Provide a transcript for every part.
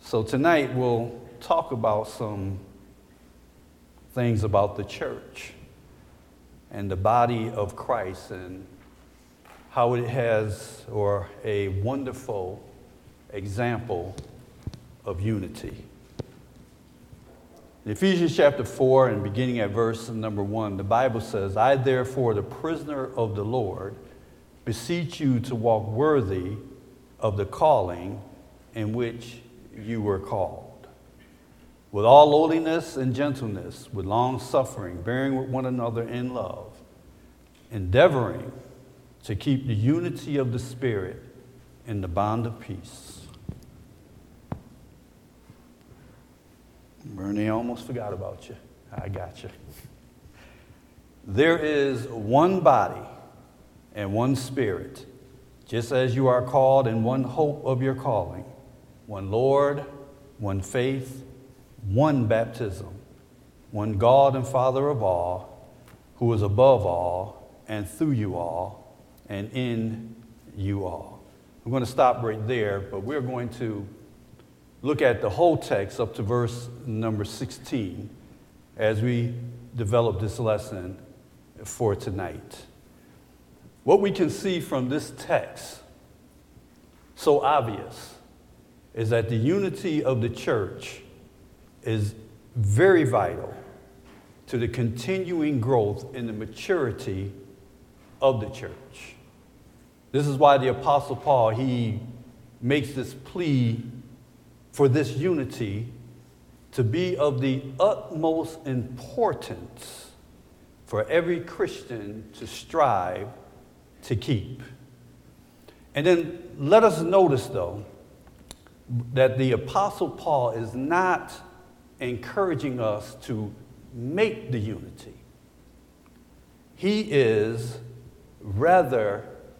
So tonight we'll talk about some things about the church and the body of Christ and how it has a wonderful example of unity. In Ephesians chapter 4 and beginning at verse number 1, the Bible says, I therefore, the prisoner of the Lord, beseech you to walk worthy of the calling in which you were called, with all lowliness and gentleness, with long suffering, bearing with one another in love, endeavoring to keep the unity of the Spirit in the bond of peace. Bernie, I almost forgot about you. I got you. There is one body and one Spirit, just as you are called in one hope of your calling, one Lord, one faith, one baptism, one God and Father of all, who is above all and through you all and in you all. I'm going to stop right there, but we're going to look at the whole text up to verse number 16 as we develop this lesson for tonight. What we can see from this text, so obvious, is that the unity of the church is very vital to the continuing growth in the maturity of the church. This is why the Apostle Paul, he makes this plea for this unity to be of the utmost importance for every Christian to strive to keep. And then let us notice, though, that the Apostle Paul is not encouraging us to make the unity. He is rather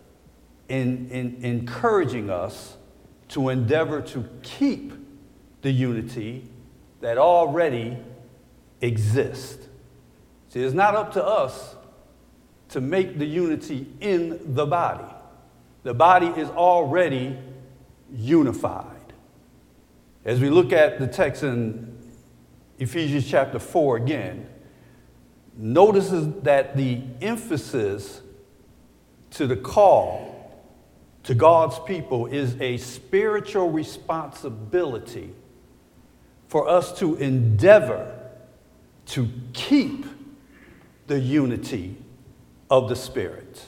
encouraging us to endeavor to keep the unity that already exists. See, it's not up to us to make the unity in the body. The body is already unified. As we look at the text in Ephesians chapter 4 again, notices that the emphasis to the call to God's people is a spiritual responsibility for us to endeavor to keep the unity of the Spirit.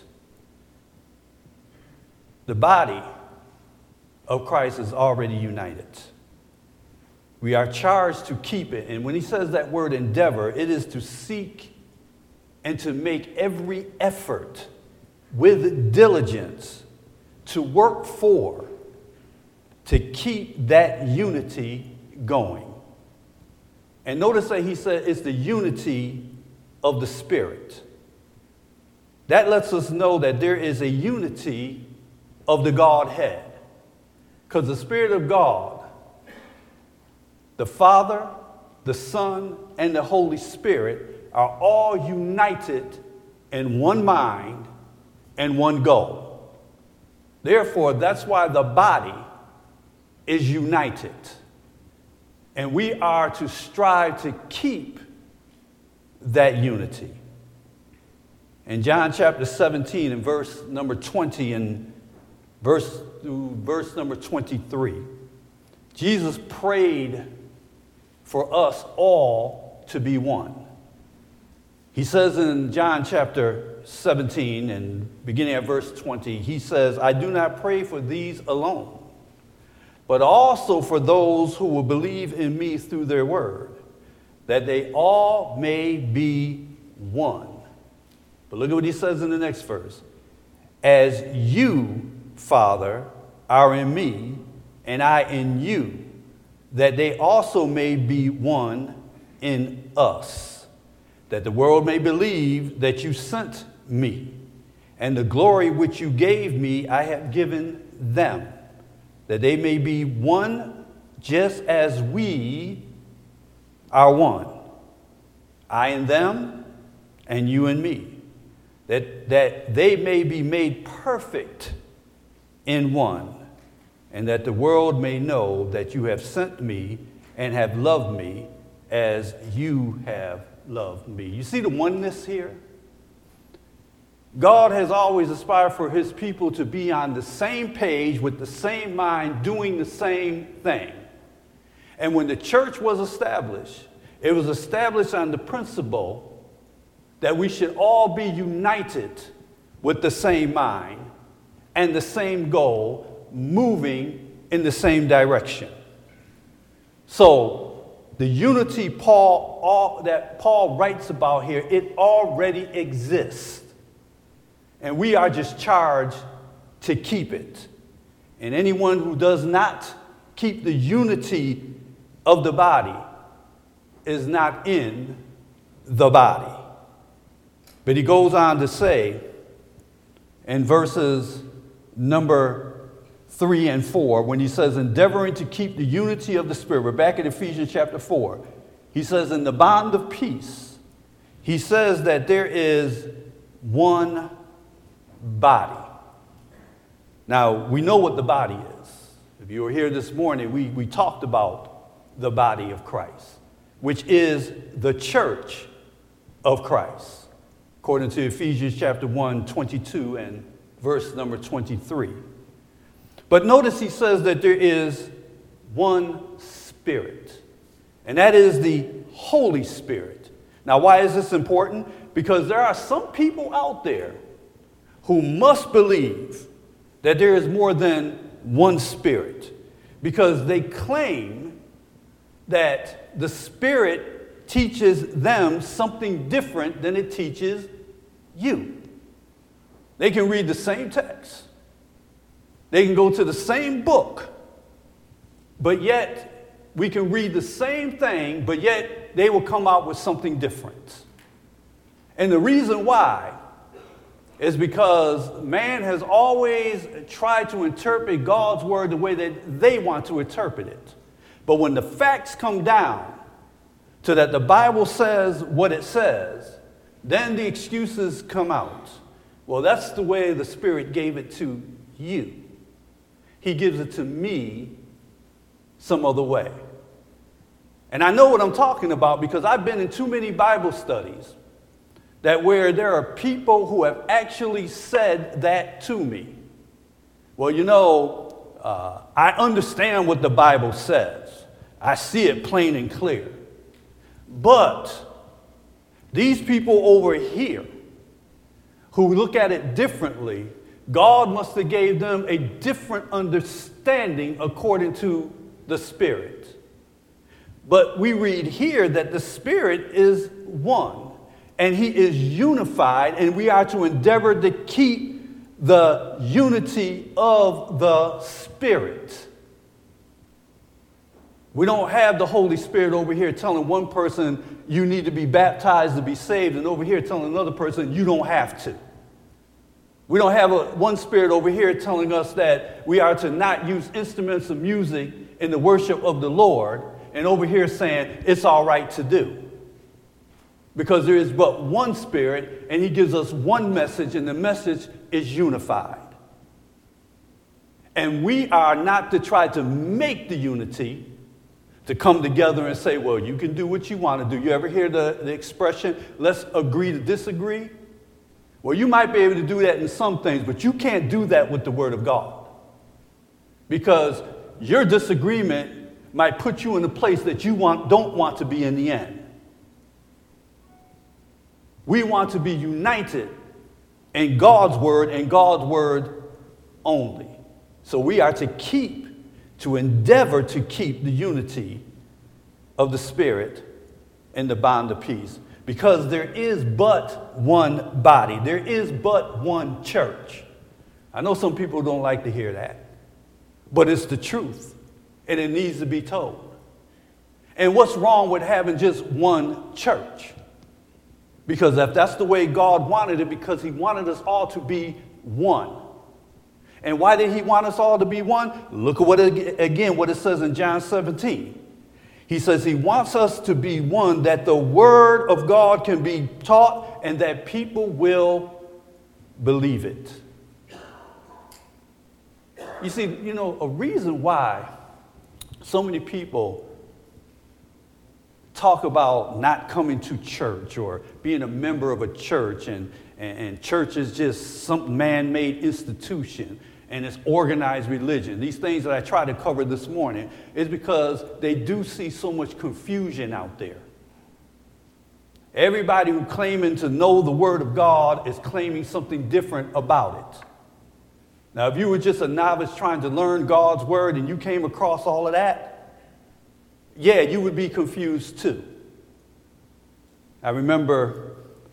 The body of Christ is already united. We are charged to keep it. And when he says that word endeavor, it is to seek and to make every effort with diligence to work to keep that unity going. And notice that he said it's the unity of the Spirit. That lets us know that there is a unity of the Godhead. Because the Spirit of God, the Father, the Son, and the Holy Spirit are all united in one mind and one goal. Therefore, that's why the body is united. And we are to strive to keep that unity. In John chapter 17 and verse number 20 and verse number 23, Jesus prayed for us all to be one. He says in John chapter 17 and beginning at verse 20, he says, I do not pray for these alone, but also for those who will believe in me through their word, that they all may be one. But look at what he says in the next verse. As you, Father, are in me, and I in you, that they also may be one in us, that the world may believe that you sent me, and the glory which you gave me I have given them, that they may be one just as we are one, I and them, and you and me, that they may be made perfect in one, and that the world may know that you have sent me and have loved me as you have loved me. You see the oneness here? God has always aspired for his people to be on the same page with the same mind, doing the same thing. And when the church was established, it was established on the principle that we should all be united with the same mind and the same goal, moving in the same direction. So the unity that Paul writes about here, it already exists. And we are just charged to keep it. And anyone who does not keep the unity of the body is not in the body. But he goes on to say in verses number 3 and 4, when he says, endeavoring to keep the unity of the Spirit, we're back in Ephesians chapter 4. He says, in the bond of peace, he says that there is one body. Now, we know what the body is. If you were here this morning, we talked about the body of Christ, which is the church of Christ, according to Ephesians chapter 1, 22 and verse number 23. But notice he says that there is one Spirit, and that is the Holy Spirit. Now, why is this important? Because there are some people out there who must believe that there is more than one Spirit, because they claim that the Spirit teaches them something different than it teaches you. They can read the same text. They can go to the same book, but yet we can read the same thing, but yet they will come out with something different. And the reason why is because man has always tried to interpret God's word the way that they want to interpret it. But when the facts come down to that the Bible says what it says, then the excuses come out. Well, that's the way the Spirit gave it to you. He gives it to me some other way. And I know what I'm talking about because I've been in too many Bible studies that where there are people who have actually said that to me. Well, you know, I understand what the Bible says. I see it plain and clear. But these people over here who look at it differently, God must have gave them a different understanding according to the Spirit. But we read here that the Spirit is one. And he is unified, and we are to endeavor to keep the unity of the Spirit. We don't have the Holy Spirit over here telling one person you need to be baptized to be saved, and over here telling another person you don't have to. We don't have one Spirit over here telling us that we are to not use instruments of music in the worship of the Lord, and over here saying it's all right to do. Because there is but one Spirit, and he gives us one message, and the message is unified. And we are not to try to make the unity, to come together and say, well, you can do what you want to do. You ever hear the expression, let's agree to disagree? Well, you might be able to do that in some things, but you can't do that with the Word of God. Because your disagreement might put you in a place that you don't want to be in the end. We want to be united in God's word and God's word only. So we are to endeavor to keep the unity of the Spirit in the bond of peace. Because there is but one body. There is but one church. I know some people don't like to hear that, but it's the truth, and it needs to be told. And what's wrong with having just one church? Because if that's the way God wanted it, because he wanted us all to be one. And why did he want us all to be one? Look at what it says in John 17. He says he wants us to be one, that the word of God can be taught and that people will believe it. You see, you know, a reason why so many people talk about not coming to church or being a member of a church, and church is just some man-made institution and it's organized religion. These things that I tried to cover this morning is because they do see so much confusion out there. Everybody who claiming to know the Word of God is claiming something different about it. Now, if you were just a novice trying to learn God's Word and you came across all of that, yeah, you would be confused too. I remember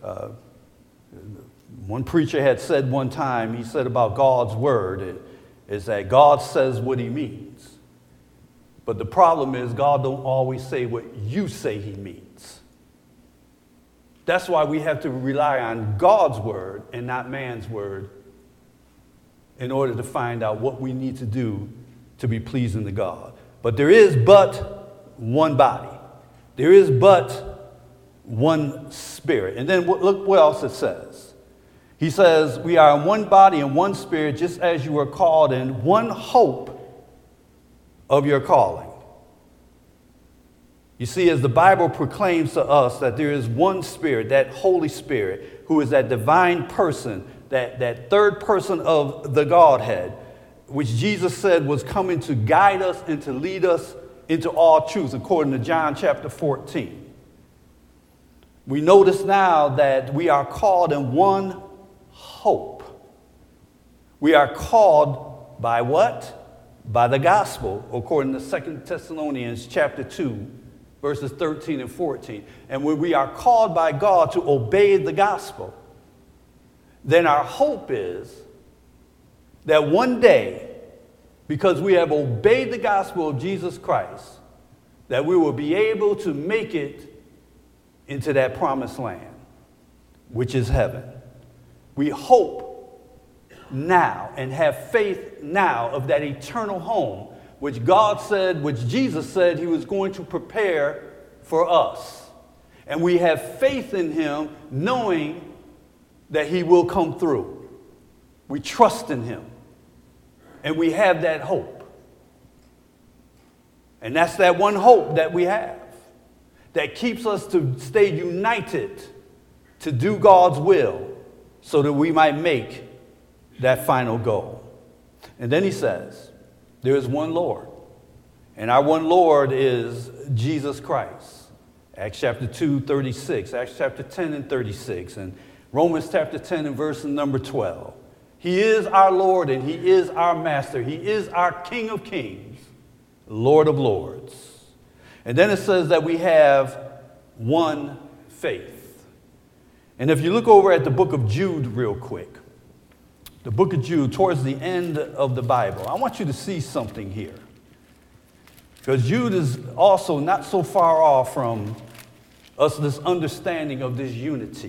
one preacher had said one time, he said about God's Word, is that God says what he means. But the problem is God don't always say what you say he means. That's why we have to rely on God's Word and not man's word in order to find out what we need to do to be pleasing to God. But there is but one body. There is but one Spirit. And then look what else it says. He says, we are in one body and one Spirit, just as you were called in one hope of your calling. You see, as the Bible proclaims to us that there is one Spirit, that Holy Spirit, who is that divine person, that third person of the Godhead, which Jesus said was coming to guide us and to lead us into all truth, according to John chapter 14. We notice now that we are called in one hope. We are called by what? By the gospel, according to 2 Thessalonians chapter 2, verses 13 and 14. And when we are called by God to obey the gospel, then our hope is that one day, because we have obeyed the gospel of Jesus Christ, that we will be able to make it into that promised land, which is heaven. We hope now and have faith now of that eternal home, which God said, which Jesus said he was going to prepare for us. And we have faith in him, knowing that he will come through. We trust in him. And we have that hope. And that's that one hope that we have that keeps us to stay united to do God's will so that we might make that final goal. And then he says, there is one Lord. And our one Lord is Jesus Christ. Acts chapter 2, 36. Acts chapter 10 and 36. And Romans chapter 10 and verse number 12. He is our Lord and he is our master. He is our King of kings, Lord of lords. And then it says that we have one faith. And if you look over at the book of Jude real quick, the book of Jude, towards the end of the Bible, I want you to see something here. Because Jude is also not so far off from us, this understanding of this unity.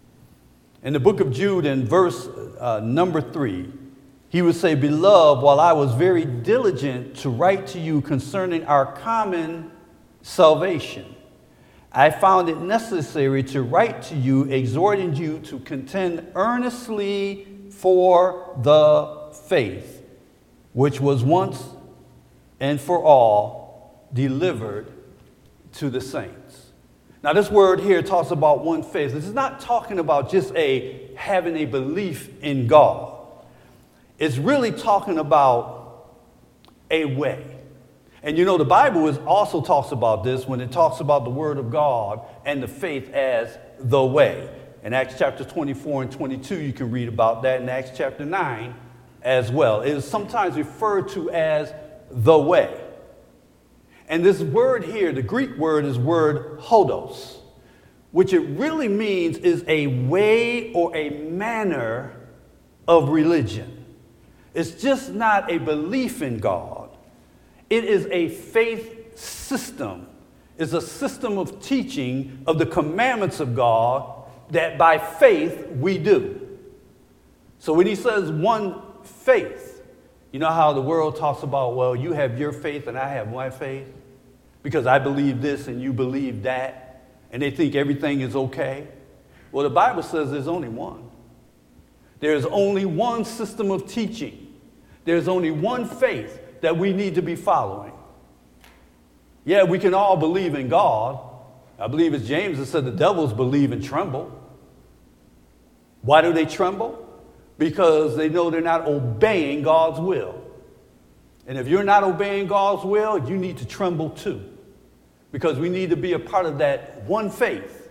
In the book of Jude, in verse number 3, he would say, Beloved, while I was very diligent to write to you concerning our common salvation, I found it necessary to write to you, exhorting you to contend earnestly for the faith, which was once and for all delivered to the saints. Now, this word here talks about one faith. This is not talking about just having a belief in God. It's really talking about a way. And you know, the Bible also talks about this when it talks about the Word of God and the faith as the way. In Acts chapter 24 and 22, you can read about that. In Acts chapter 9 as well. It is sometimes referred to as the way. And this word here, the Greek word is word hodos, which it really means is a way or a manner of religion. It's just not a belief in God. It is a faith system. It's a system of teaching of the commandments of God that by faith we do. So when he says one faith, you know how the world talks about, well, you have your faith and I have my faith because I believe this and you believe that, and they think everything is okay. Well, the Bible says there's only one. There's only one system of teaching There's only one faith that we need to be following. Yeah, we can all believe in God. I believe it's James that said the devils believe and tremble. Why do they tremble? Because they know they're not obeying God's will. And if you're not obeying God's will, you need to tremble too. Because we need to be a part of that one faith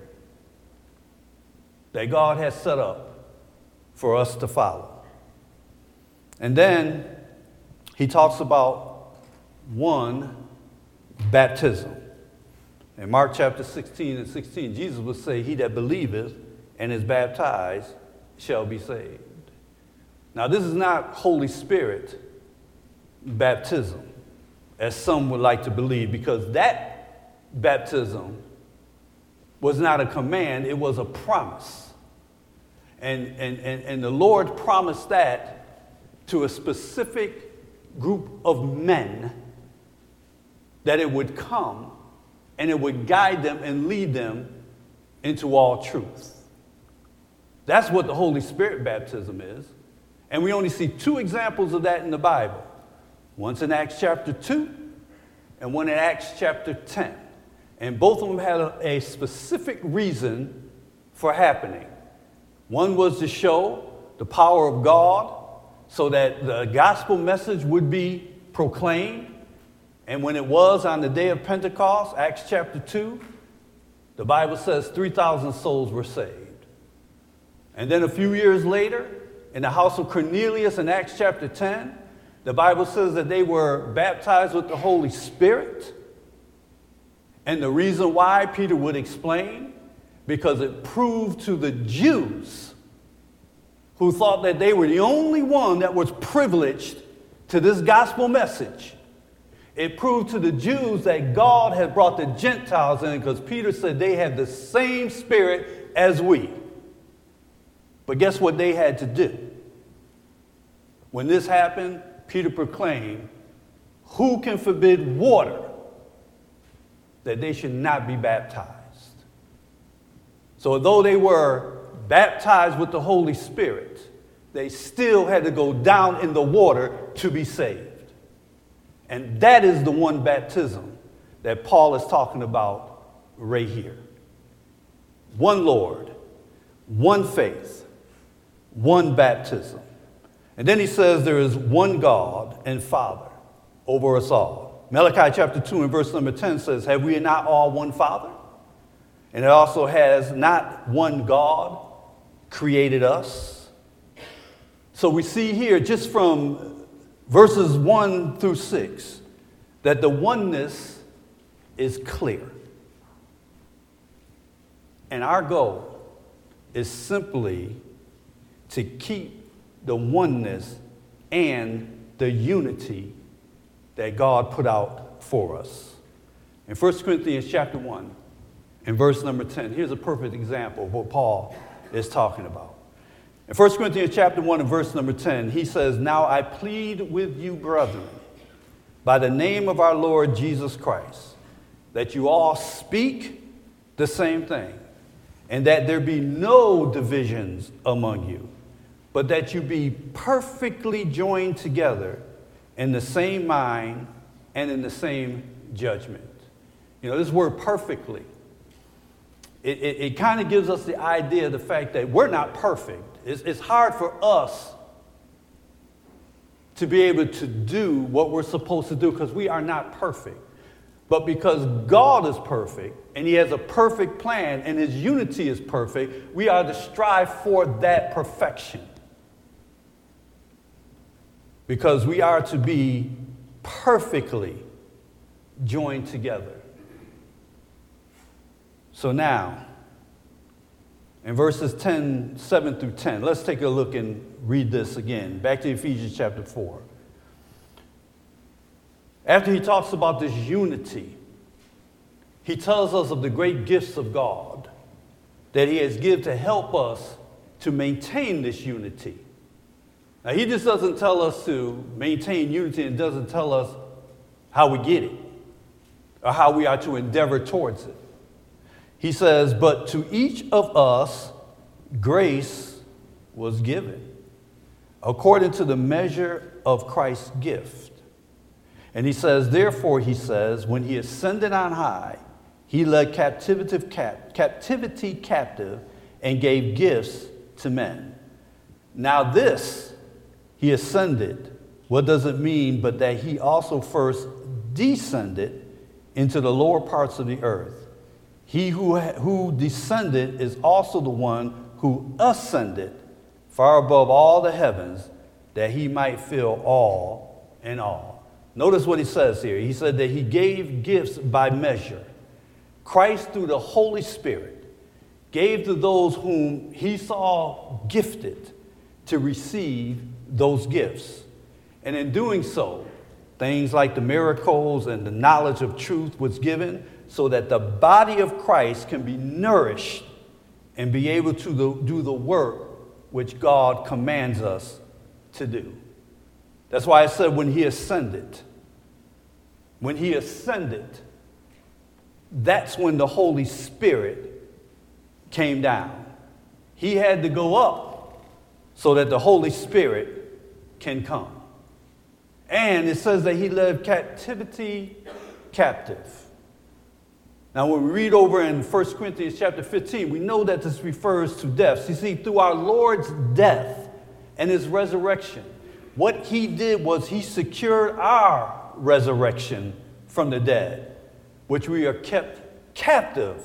that God has set up for us to follow. And then he talks about one baptism. In Mark chapter 16 and 16, Jesus would say, he that believeth and is baptized shall be saved. Now, this is not Holy Spirit baptism, as some would like to believe, because that baptism was not a command, it was a promise. And the Lord promised that to a specific group of men, that it would come and it would guide them and lead them into all truth. That's what the Holy Spirit baptism is. And we only see two examples of that in the Bible. Once in Acts chapter 2 and one in Acts chapter 10. And both of them had a specific reason for happening. One was to show the power of God so that the gospel message would be proclaimed. And when it was on the day of Pentecost, Acts chapter 2, the Bible says 3,000 souls were saved. And then a few years later, in the house of Cornelius in Acts chapter 10, the Bible says that they were baptized with the Holy Spirit. And the reason why, Peter would explain, because it proved to the Jews who thought that they were the only one that was privileged to this gospel message. It proved to the Jews that God had brought the Gentiles in, because Peter said they had the same spirit as we. But guess what they had to do? When this happened, Peter proclaimed, who can forbid water that they should not be baptized? So though they were baptized with the Holy Spirit, they still had to go down in the water to be saved. And that is the one baptism that Paul is talking about right here. One Lord, one faith, one baptism. And then he says there is one God and Father over us all. Malachi chapter 2 and verse number 10 says, have we not all one Father? And it also has not one God created us. So we see here just from verses 1 through 6 that the oneness is clear. And our goal is simply to keep the oneness and the unity that God put out for us. In 1 Corinthians chapter 1 and verse number 10, here's a perfect example of what Paul is talking about. In 1 Corinthians chapter 1 and verse number 10, he says, now I plead with you, brethren, by the name of our Lord Jesus Christ, that you all speak the same thing, and that there be no divisions among you, but that you be perfectly joined together in the same mind and in the same judgment. You know, this word perfectly, it kind of gives us the idea of the fact that we're not perfect. It's hard for us to be able to do what we're supposed to do because we are not perfect. But because God is perfect and he has a perfect plan and his unity is perfect, we are to strive for that perfection. Because we are to be perfectly joined together. So now, in verses 7 through 10, let's take a look and read this again. Back to Ephesians chapter 4. After he talks about this unity, he tells us of the great gifts of God that he has given to help us to maintain this unity. Now, he just doesn't tell us to maintain unity and doesn't tell us how we get it or how we are to endeavor towards it. He says, but to each of us grace was given according to the measure of Christ's gift. And he says, therefore, he says, when he ascended on high, he led captivity captive and gave gifts to men. Now this, he ascended. What does it mean but that he also first descended into the lower parts of the earth? He who descended is also the one who ascended far above all the heavens, that he might fill all in all. Notice what he says here. He said that he gave gifts by measure. Christ, through the Holy Spirit, gave to those whom he saw gifted to receive those gifts. And in doing so, things like the miracles and the knowledge of truth was given so that the body of Christ can be nourished and be able to do the work which God commands us to do. That's why I said when he ascended, that's when the Holy Spirit came down. He had to go up so that the Holy Spirit can come. And it says that he led captivity captive. Now, when we read over in 1 Corinthians chapter 15, we know that this refers to death. You see, through our Lord's death and his resurrection, what he did was he secured our resurrection from the dead, which we are kept captive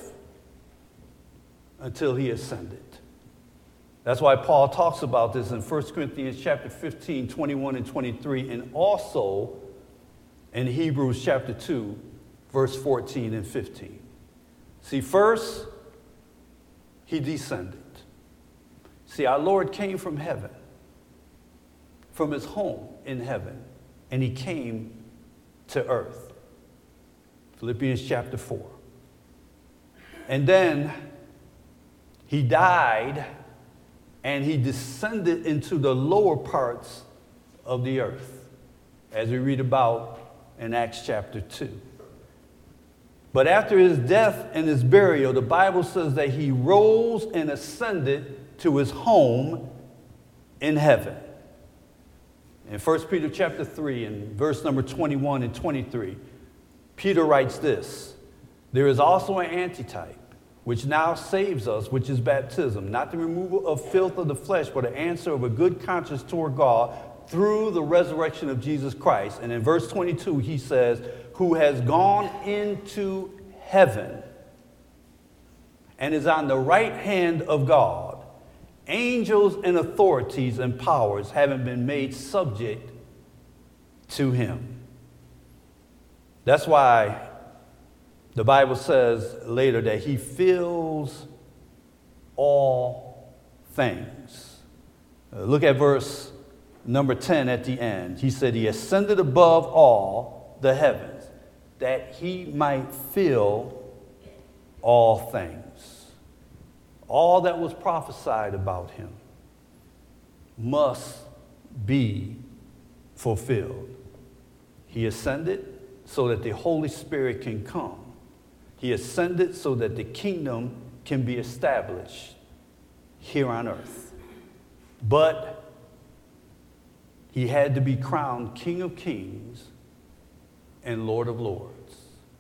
until he ascended. That's why Paul talks about this in 1 Corinthians chapter 15, 21 and 23, and also in Hebrews chapter 2, verse 14 and 15. See, first, he descended. See, our Lord came from heaven, from his home in heaven, and he came to earth. Philippians chapter 4. And then he died and he descended into the lower parts of the earth, as we read about in Acts chapter 2. But after his death and his burial, the Bible says that he rose and ascended to his home in heaven. In 1 Peter chapter 3 and verse number 21 and 23, Peter writes this: there is also an antitype, which now saves us, which is baptism, not the removal of filth of the flesh, but an answer of a good conscience toward God through the resurrection of Jesus Christ. And in verse 22, he says, who has gone into heaven and is on the right hand of God, angels and authorities and powers having been made subject to him. That's why the Bible says later that he fills all things. Look at verse number 10 at the end. He said he ascended above all the heavens that he might fill all things. All that was prophesied about him must be fulfilled. He ascended so that the Holy Spirit can come. He ascended so that the kingdom can be established here on earth. But he had to be crowned King of Kings and Lord of Lords.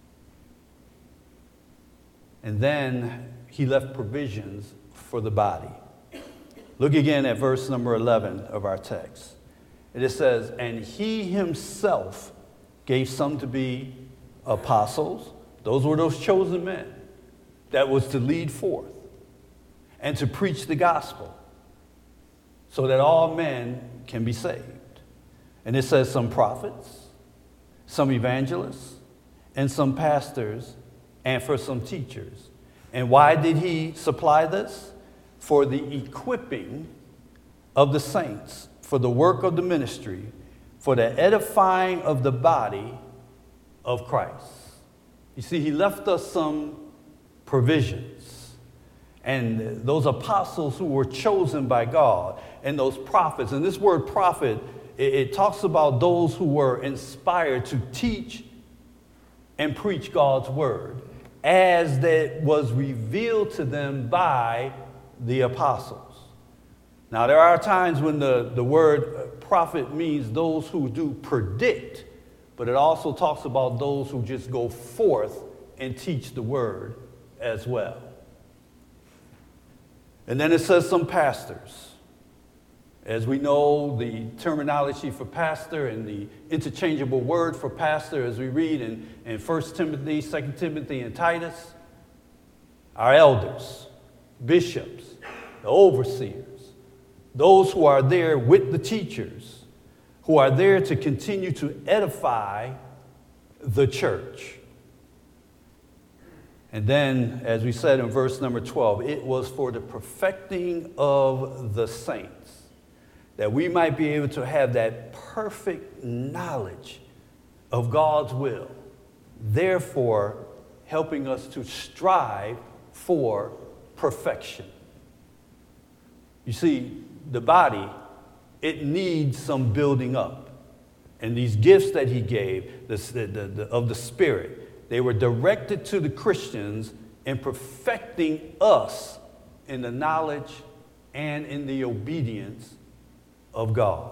And then he left provisions for the body. Look again at verse number 11 of our text. It says, and he himself gave some to be apostles. Those were those chosen men that was to lead forth and to preach the gospel so that all men can be saved. And it says some prophets, some evangelists, and some pastors, and for some teachers. And why did he supply this? For the equipping of the saints, for the work of the ministry, for the edifying of the body of Christ. You see, he left us some provisions. And those apostles who were chosen by God, and those prophets, and this word prophet, it talks about those who were inspired to teach and preach God's word as that was revealed to them by the apostles. Now, there are times when the word prophet means those who do predict, but it also talks about those who just go forth and teach the word as well. And then it says some pastors. As we know, the terminology for pastor and the interchangeable word for pastor, as we read in 1 Timothy, 2 Timothy, and Titus, are elders, bishops, the overseers, those who are there with the teachers, who are there to continue to edify the church. And then, as we said in verse number 12, it was for the perfecting of the saints, that we might be able to have that perfect knowledge of God's will, therefore helping us to strive for perfection. You see, the body, it needs some building up. And these gifts that he gave of the Spirit, they were directed to the Christians in perfecting us in the knowledge and in the obedience of God.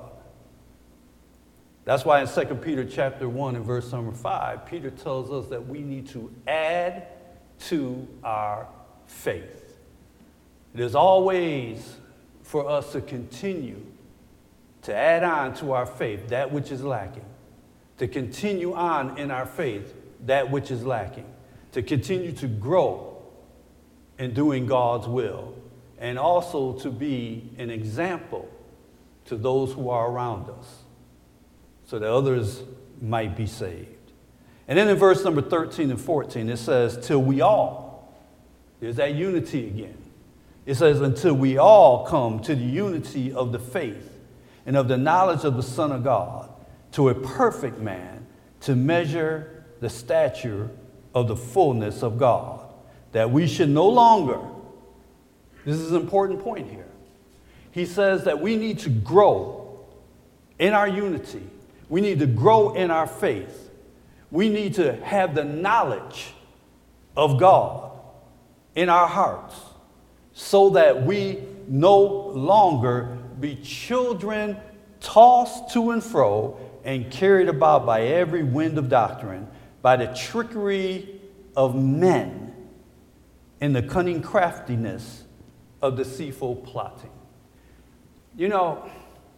That's why in 2 Peter chapter 1 and verse number 5, Peter tells us that we need to add to our faith. It is always for us to continue to add on to our faith that which is lacking, to continue on in our faith that which is lacking, to continue to grow in doing God's will, and also to be an example to those who are around us so that others might be saved. And then in verse number 13 and 14, it says, till we all, there's that unity again. It says, until we all come to the unity of the faith and of the knowledge of the Son of God, to a perfect man, to measure the stature of the fullness of God, that we should no longer, this is an important point here, he says that we need to grow in our unity. We need to grow in our faith. We need to have the knowledge of God in our hearts so that we no longer be children tossed to and fro and carried about by every wind of doctrine, by the trickery of men and the cunning craftiness of deceitful plotting. You know,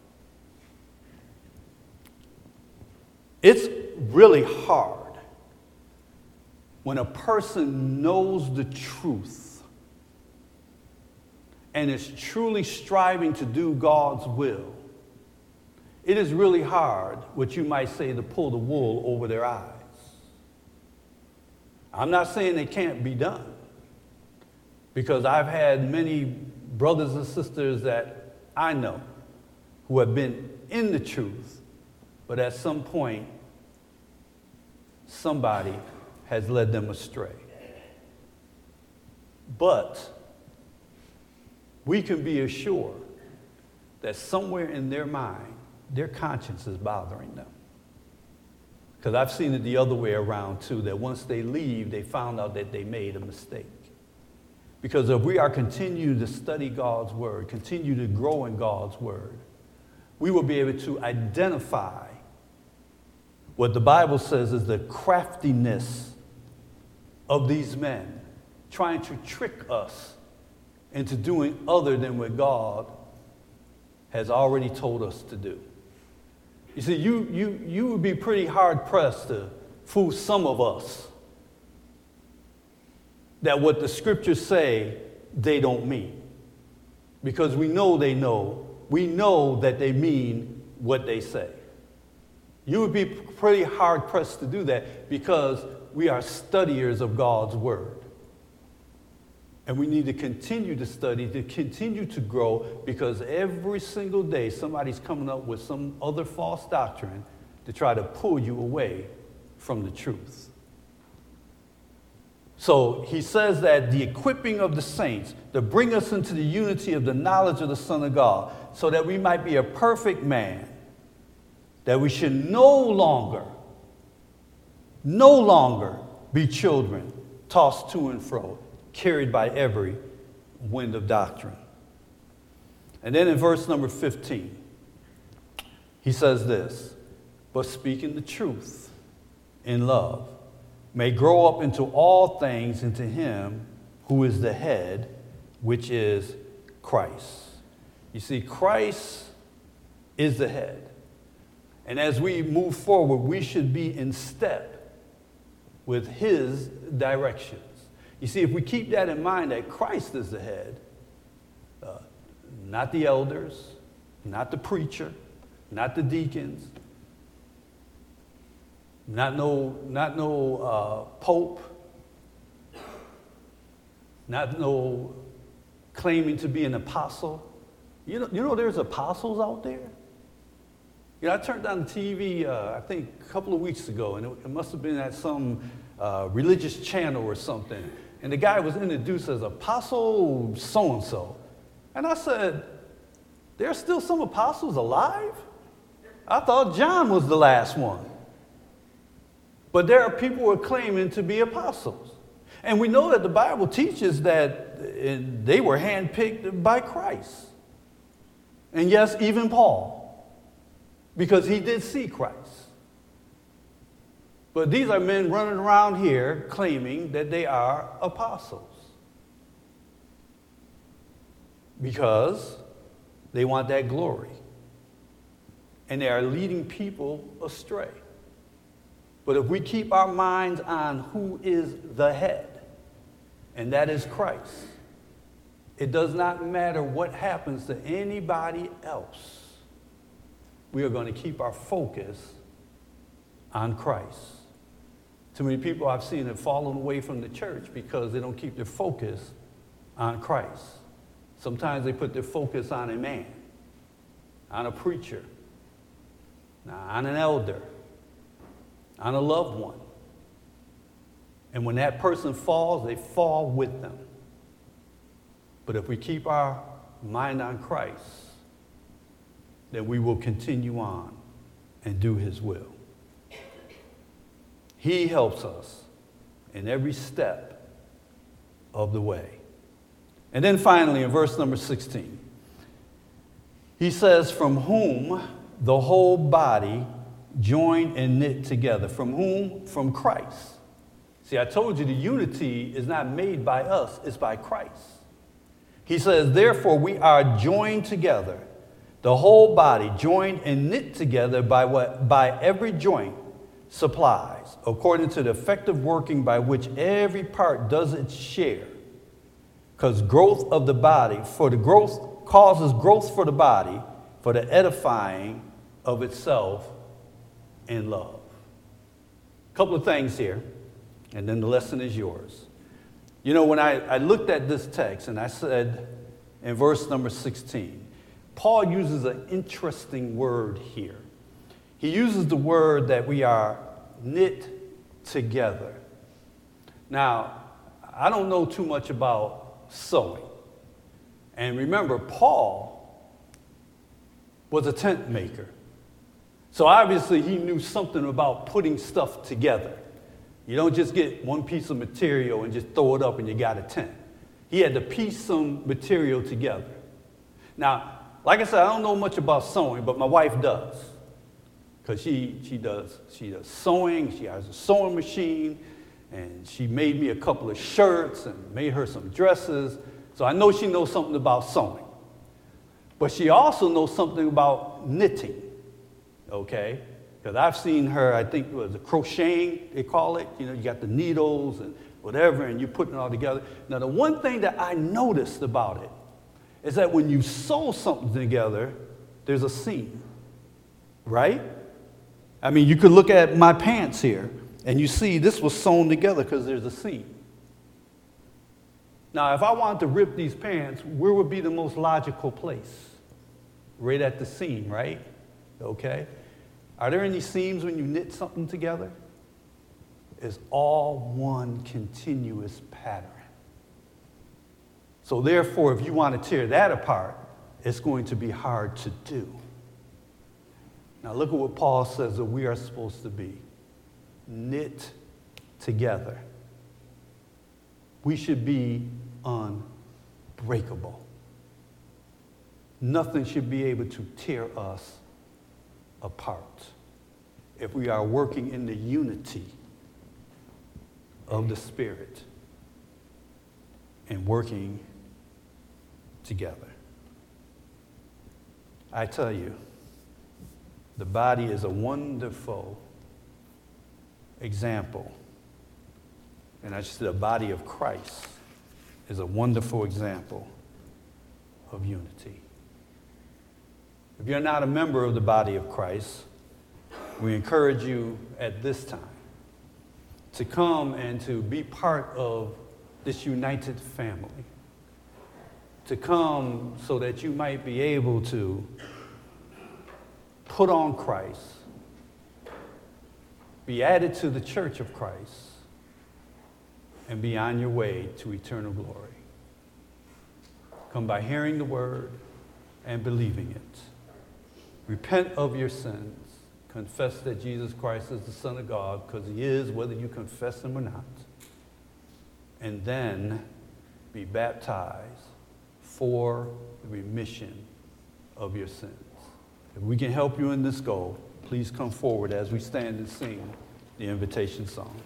it's really hard when a person knows the truth and is truly striving to do God's will. It is really hard, what you might say, to pull the wool over their eyes. I'm not saying it can't be done, because I've had many brothers and sisters that I know who have been in the truth, but at some point, somebody has led them astray. But we can be assured that somewhere in their mind, their conscience is bothering them. Because I've seen it the other way around too, that once they leave, they found out that they made a mistake. Because if we are continuing to study God's word, continue to grow in God's word, we will be able to identify what the Bible says is the craftiness of these men trying to trick us into doing other than what God has already told us to do. You see, you would be pretty hard-pressed to fool some of us that what the scriptures say, they don't mean. Because we know they know. We know that they mean what they say. You would be pretty hard-pressed to do that because we are studiers of God's word. And we need to continue to study, to continue to grow, because every single day somebody's coming up with some other false doctrine to try to pull you away from the truth. So he says that the equipping of the saints to bring us into the unity of the knowledge of the Son of God, so that we might be a perfect man, that we should no longer be children tossed to and fro, carried by every wind of doctrine. And then in verse number 15, he says this, but speaking the truth in love may grow up into all things into him who is the head, which is Christ. You see, Christ is the head. And as we move forward, we should be in step with his directions. You see, if we keep that in mind, that Christ is the head, not the elders, not the preacher, not the deacons, not no pope, not no claiming to be an apostle. You know there's apostles out there? You know, I turned on the TV, I think a couple of weeks ago, and it must have been at some religious channel or something. And the guy was introduced as Apostle so-and-so. And I said, there's still some apostles alive? I thought John was the last one. But there are people who are claiming to be apostles. And we know that the Bible teaches that they were handpicked by Christ. And yes, even Paul, because he did see Christ. But these are men running around here claiming that they are apostles because they want that glory. And they are leading people astray. But if we keep our minds on who is the head, and that is Christ, it does not matter what happens to anybody else. We are going to keep our focus on Christ. Too many people I've seen have fallen away from the church because they don't keep their focus on Christ. Sometimes they put their focus on a man, on a preacher, on an elder, on a loved one. And when that person falls, they fall with them. But if we keep our mind on Christ, then we will continue on and do his will. He helps us in every step of the way. And then finally, in verse number 16, he says, from whom the whole body joined and knit together. From whom? From Christ. See, I told you the unity is not made by us, it's by Christ. He says, therefore, we are joined together, the whole body joined and knit together by every joint supplies, according to the effective working by which every part does its share. Because growth of the body, for the growth causes growth for the body, for the edifying of itself in love. A couple of things here, and then the lesson is yours. You know, when I looked at this text and I said in verse number 16, Paul uses an interesting word here. He uses the word that we are knit together. Now, I don't know too much about sewing. And remember, Paul was a tent maker. So obviously he knew something about putting stuff together. You don't just get one piece of material and just throw it up and you got a tent. He had to piece some material together. Now, like I said, I don't know much about sewing, but my wife does. Because she does sewing, she has a sewing machine, and she made me a couple of shirts and made her some dresses. So I know she knows something about sewing. But she also knows something about knitting, okay? Because I've seen her, I think it was a crocheting, they call it. You know, you got the needles and whatever, and you're putting it all together. Now, the one thing that I noticed about it is that when you sew something together, there's a seam, right? I mean, you could look at my pants here, and you see this was sewn together because there's a seam. Now, if I wanted to rip these pants, where would be the most logical place? Right at the seam, right? Okay. Are there any seams when you knit something together? It's all one continuous pattern. So therefore, if you want to tear that apart, it's going to be hard to do. Now look at what Paul says that we are supposed to be. Knit together. We should be unbreakable. Nothing should be able to tear us apart if we are working in the unity of the Spirit and working together. I tell you, the body is a wonderful example. And I just said the body of Christ is a wonderful example of unity. If you're not a member of the body of Christ, we encourage you at this time to come and to be part of this united family. To come so that you might be able to put on Christ, be added to the church of Christ, and be on your way to eternal glory. Come by hearing the word and believing it. Repent of your sins. Confess that Jesus Christ is the Son of God, because he is, whether you confess him or not. And then be baptized for the remission of your sins. If we can help you in this goal, please come forward as we stand and sing the invitation song.